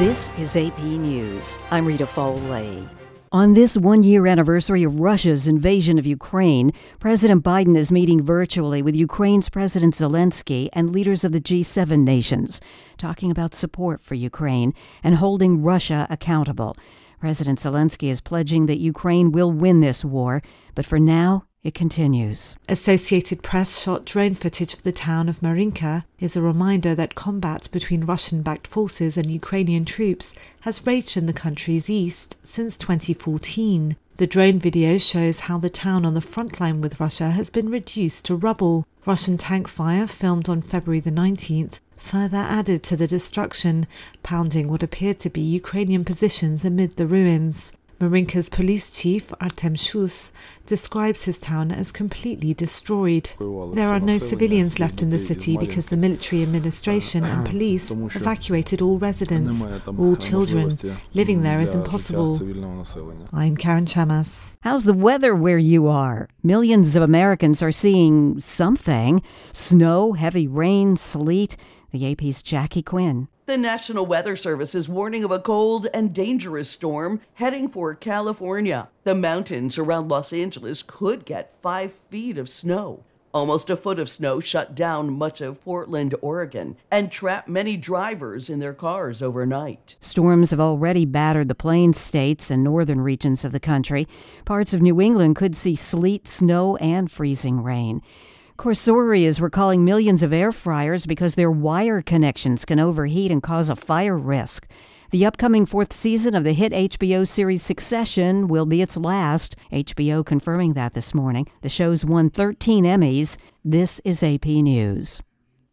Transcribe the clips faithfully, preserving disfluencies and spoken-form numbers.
This is A P News. I'm Rita Foley. On this one-year anniversary of Russia's invasion of Ukraine, President Biden is meeting virtually with Ukraine's President Zelensky and leaders of the G seven nations, talking about support for Ukraine and holding Russia accountable. President Zelensky is pledging that Ukraine will win this war, but for now, it continues. Associated Press shot drone footage of the town of Marinka is a reminder that combat between Russian-backed forces and Ukrainian troops has raged in the country's east since twenty fourteen. The drone video shows how the town on the front line with Russia has been reduced to rubble. Russian tank fire, filmed on February the nineteenth, further added to the destruction, pounding what appeared to be Ukrainian positions amid the ruins. Marinka's police chief, Artem Shus, describes his town as completely destroyed. There are no civilians left in the city because the military administration and police evacuated all residents. All children. Living there is impossible. I'm Karen Chamas. How's the weather where you are? Millions of Americans are seeing something. Snow, heavy rain, sleet. The A P's Jackie Quinn. The National Weather Service is warning of a cold and dangerous storm heading for California. The mountains around Los Angeles could get five feet of snow. Almost a foot of snow shut down much of Portland, Oregon, and trapped many drivers in their cars overnight. Storms have already battered the Plains states and northern regions of the country. Parts of New England could see sleet, snow, and freezing rain. Corsory is recalling millions of air fryers because their wire connections can overheat and cause a fire risk. The upcoming fourth season of the hit H B O series Succession will be its last. H B O confirming that this morning. The show's won thirteen Emmys. This is A P News.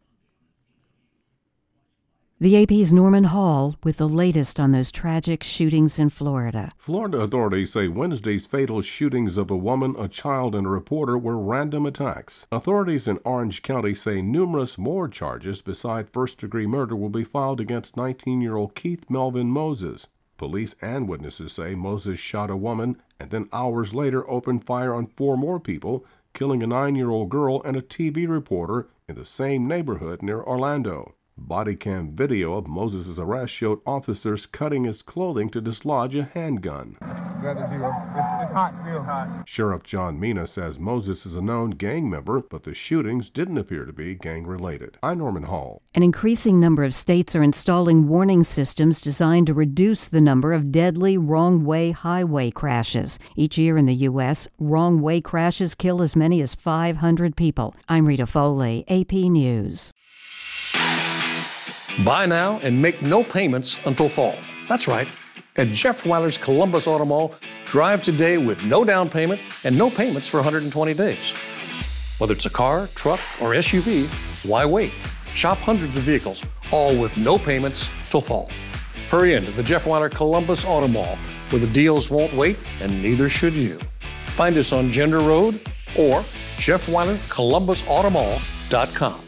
The A P's Norman Hall with the latest on those tragic shootings in Florida. Florida authorities say Wednesday's fatal shootings of a woman, a child, and a reporter were random attacks. Authorities in Orange County say numerous more charges beside first-degree murder will be filed against nineteen-year-old Keith Melvin Moses. Police and witnesses say Moses shot a woman and then hours later opened fire on four more people, killing a nine-year-old girl and a T V reporter in the same neighborhood near Orlando. Body cam video of Moses' arrest showed officers cutting his clothing to dislodge a handgun. It's, it's hot still. It's hot. Sheriff John Mina says Moses is a known gang member, but the shootings didn't appear to be gang-related. I'm Norman Hall. An increasing number of states are installing warning systems designed to reduce the number of deadly wrong-way highway crashes. Each year in the U S, wrong-way crashes kill as many as five hundred people. I'm Rita Foley, A P News. Buy now and make no payments until fall. That's right. At Jeff Weiler's Columbus Auto Mall, drive today with no down payment and no payments for one hundred twenty days. Whether it's a car, truck, or S U V, why wait? Shop hundreds of vehicles, all with no payments till fall. Hurry into the Jeff Weiler Columbus Auto Mall, where the deals won't wait and neither should you. Find us on Gender Road or Jeff Weiler Columbus Auto Mall dot com.